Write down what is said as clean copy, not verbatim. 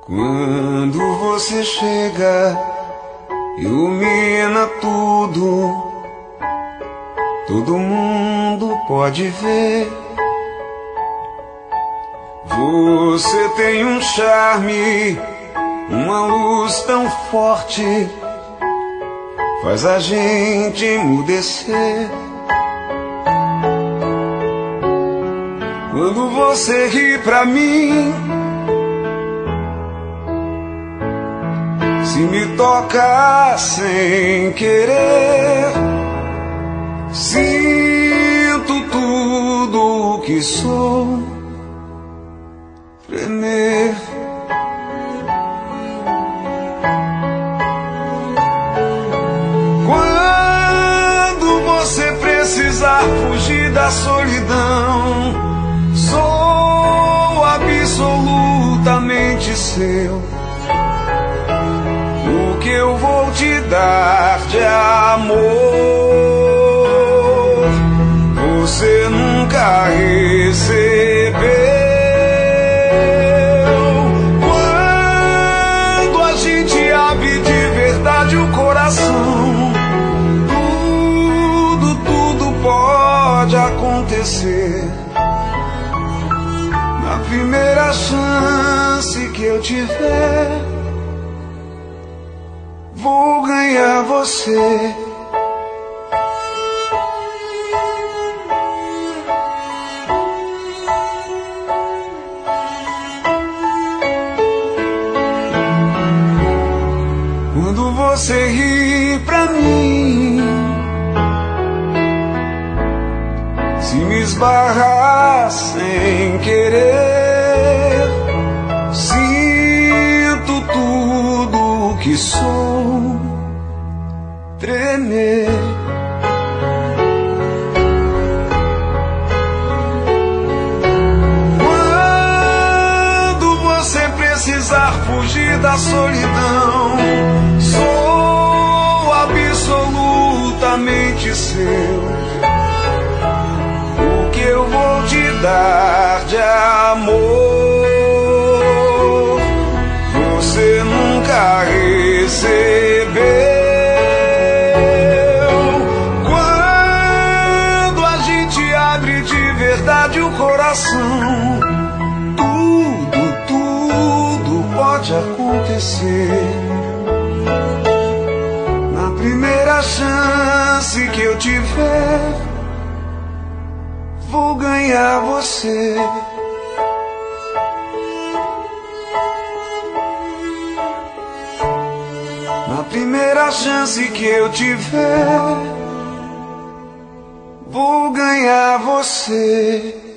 Quando você chega, ilumina tudo, todo mundo pode ver. Você tem um charme, uma luz tão forte, faz a gente emudecer. Quando você ri pra mim, se me toca sem querer, sinto tudo o que sou tremer. Quando você precisar fugir da solidão, sou absolutamente seu. O que eu vou te dar de amor, você nunca recebeu. Quando a gente abre de verdade o coração, tudo pode acontecer. Na primeira chance que eu tiver, vou ganhar você. Quando você ri pra mim, se me esbarrar sem querer, sinto tudo o que sou tremer. Quando você precisar fugir da solidão, sou absolutamente seu. O que eu vou te dar de amor, você nunca recebeu. Quando a gente abre de verdade o coração, tudo pode acontecer. Na primeira chance que eu tiver, vou ganhar você. Na primeira chance que eu tiver, vou ganhar você.